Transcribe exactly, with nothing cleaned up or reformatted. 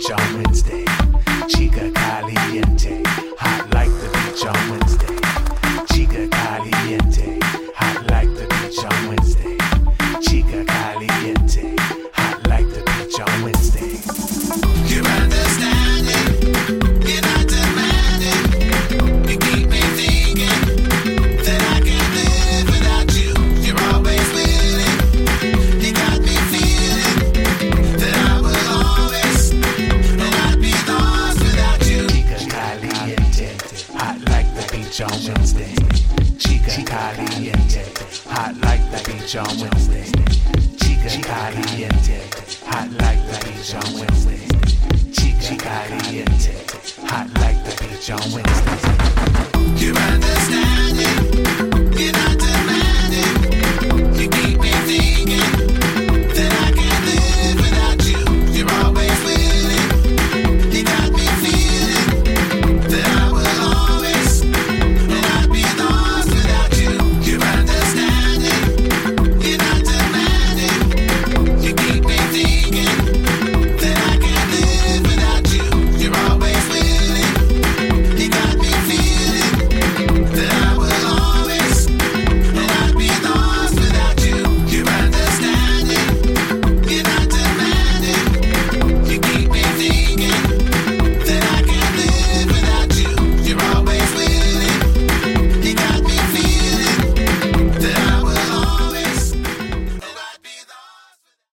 beach on Wednesday. Chica caliente, hot like the beach on Wednesday. Chica caliente, hot like the beach on Wednesday. Chica caliente, hot like the beach on Wednesday. You're understanding, you're not demanding. You keep me thinking that I can't live without you. You're always willing, you got me feeling that I will always and I'd be lost without you. Chica caliente, hot like the beach on Wednesday. Chica caliente, hot like the beach on Wednesday. Chica caliente, hot like the beach on Wednesday. Chica caliente, hot like the beach on Wednesday.